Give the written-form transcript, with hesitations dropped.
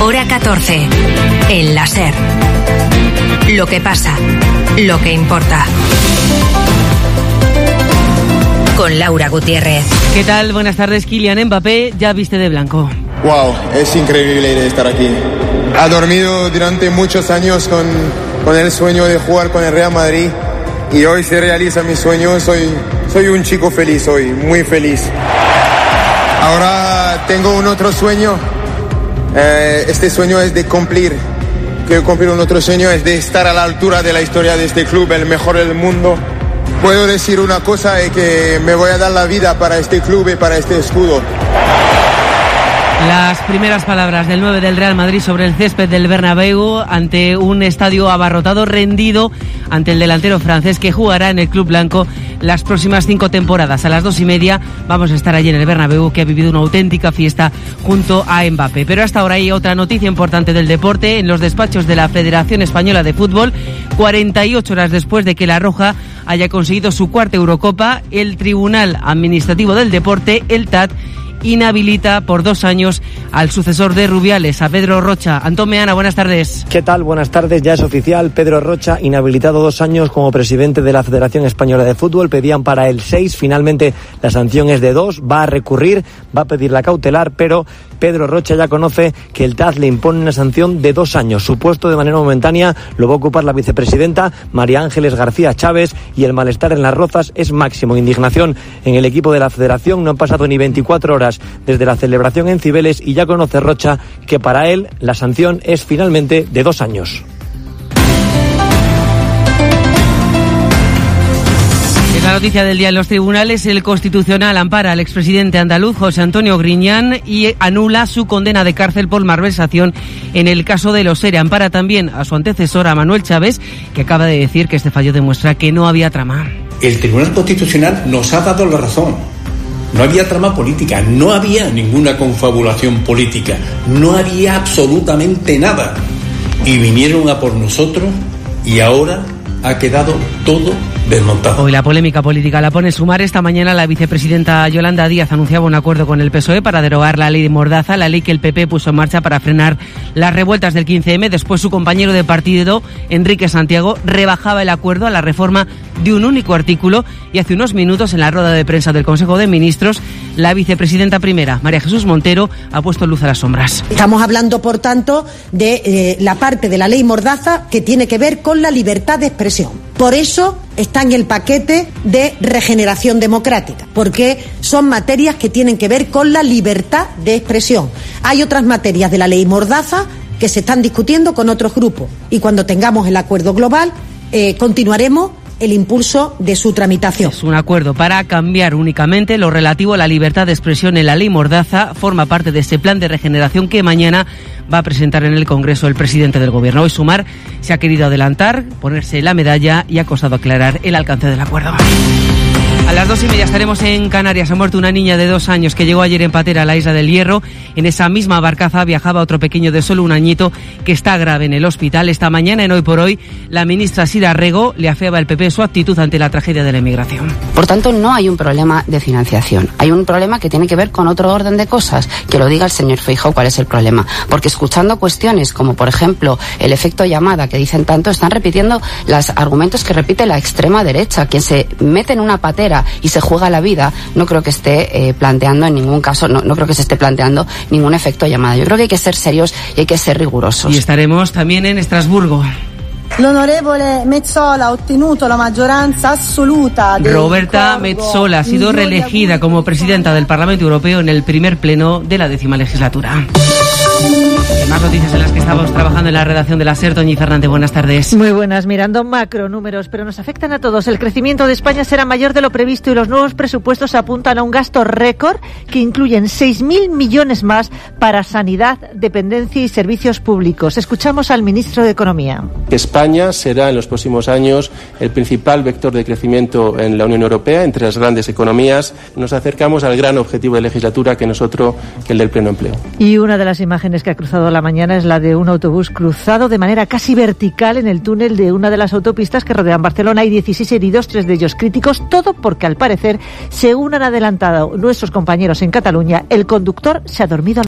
Hora 14. El La SER. Lo que pasa, lo que importa. Con Laura Gutiérrez. ¿Qué tal? Buenas tardes. Kylian Mbappé ya viste de blanco. Wow, es increíble estar aquí. Ha dormido durante muchos años con el sueño de jugar con el Real Madrid y hoy se realiza mi sueño. Soy un chico feliz hoy, muy feliz. Ahora tengo un otro sueño. Este sueño es de cumplir. Quiero cumplir un otro sueño, es de estar a la altura de la historia de este club, el mejor del mundo. Puedo decir una cosa, es que me voy a dar la vida para este club y para este escudo. Las primeras palabras del 9 del Real Madrid sobre el césped del Bernabéu ante un estadio abarrotado, rendido ante el delantero francés que jugará en el club blanco las próximas 5 temporadas. A las 2:30 vamos a estar allí en el Bernabéu, que ha vivido una auténtica fiesta junto a Mbappé. Pero hasta ahora hay otra noticia importante del deporte en los despachos de la Federación Española de Fútbol. 48 horas después de que La Roja haya conseguido su cuarta Eurocopa, el Tribunal Administrativo del Deporte, el TAD, inhabilita por 2 años al sucesor de Rubiales, a Pedro Rocha. Antón Meana, buenas tardes. ¿Qué tal? Buenas tardes. Ya es oficial. Pedro Rocha, inhabilitado 2 años como presidente de la Federación Española de Fútbol. Pedían para el 6. Finalmente la sanción es de 2. Va a recurrir, va a pedir la cautelar, pero Pedro Rocha ya conoce que el TAD le impone una sanción de 2 años. Su puesto de manera momentánea lo va a ocupar la vicepresidenta María Ángeles García Chávez, y el malestar en Las Rozas es máximo. Indignación en el equipo de la Federación. No han pasado ni 24 horas desde la celebración en Cibeles y ya conoce Rocha que para él la sanción es finalmente de 2 años. La noticia del día en los tribunales: el Constitucional ampara al expresidente andaluz José Antonio Griñán y anula su condena de cárcel por malversación en el caso de los ERE. Ampara también a su antecesor, a Manuel Chávez, que acaba de decir que este fallo demuestra que no había trama. El Tribunal Constitucional nos ha dado la razón. No había trama política, no había ninguna confabulación política, no había absolutamente nada. Y vinieron a por nosotros y ahora ha quedado todo desmontado. Hoy la polémica política la pone Sumar. Esta mañana la vicepresidenta Yolanda Díaz anunciaba un acuerdo con el PSOE para derogar la ley de Mordaza, la ley que el PP puso en marcha para frenar las revueltas del 15M. Después su compañero de partido, Enrique Santiago, rebajaba el acuerdo a la reforma de un único artículo, y hace unos minutos en la rueda de prensa del Consejo de Ministros la vicepresidenta primera, María Jesús Montero, ha puesto luz a las sombras. Estamos hablando, por tanto, de la parte de la ley Mordaza que tiene que ver con la libertad de expresión. Por eso está en el paquete de regeneración democrática, porque son materias que tienen que ver con la libertad de expresión. Hay otras materias de la ley Mordaza que se están discutiendo con otros grupos, y cuando tengamos el acuerdo global continuaremos el impulso de su tramitación. Es un acuerdo para cambiar únicamente lo relativo a la libertad de expresión en la ley Mordaza. Forma parte de ese plan de regeneración que mañana va a presentar en el Congreso el presidente del Gobierno. Hoy Sumar se ha querido adelantar, ponerse la medalla, y ha costado aclarar el alcance del acuerdo. A las 2:30 estaremos en Canarias. Ha muerto una niña de 2 años que llegó ayer en patera a la Isla del Hierro. En esa misma barcaza viajaba otro pequeño de solo 1 añito que está grave en el hospital. Esta mañana, en Hoy por Hoy, la ministra Sira Rego le afeaba al PP su actitud ante la tragedia de la inmigración. Por tanto, no hay un problema de financiación. Hay un problema que tiene que ver con otro orden de cosas. Que lo diga el señor Feijóo cuál es el problema. Porque escuchando cuestiones como, por ejemplo, el efecto llamada que dicen tanto, están repitiendo los argumentos que repite la extrema derecha. Quien se mete en una patera y se juega la vida, no creo que esté planteando en ningún caso, no creo que se esté planteando ningún efecto llamada. Yo creo que hay que ser serios y hay que ser rigurosos. Y estaremos también en Estrasburgo. L'onorevole Metsola ha ottenuto la maggioranza assoluta. Roberta Metsola ha sido reelegida como presidenta del Parlamento Europeo en el primer pleno de la 10ª legislatura. Más noticias en las que estamos trabajando en la redacción de la SER. Toñi Fernández, buenas tardes. Muy buenas. Mirando macronúmeros, pero nos afectan a todos. El crecimiento de España será mayor de lo previsto y los nuevos presupuestos apuntan a un gasto récord que incluyen 6.000 millones más para sanidad, dependencia y servicios públicos. Escuchamos al ministro de Economía. España será en los próximos años el principal vector de crecimiento en la Unión Europea, entre las grandes economías. Nos acercamos al gran objetivo de legislatura que el del pleno empleo. Y una de las imágenes que ha cruzado la mañana es la de un autobús cruzado de manera casi vertical en el túnel de una de las autopistas que rodean Barcelona. Hay 16 heridos, 3 de ellos críticos, todo porque al parecer, según han adelantado nuestros compañeros en Cataluña, el conductor se ha dormido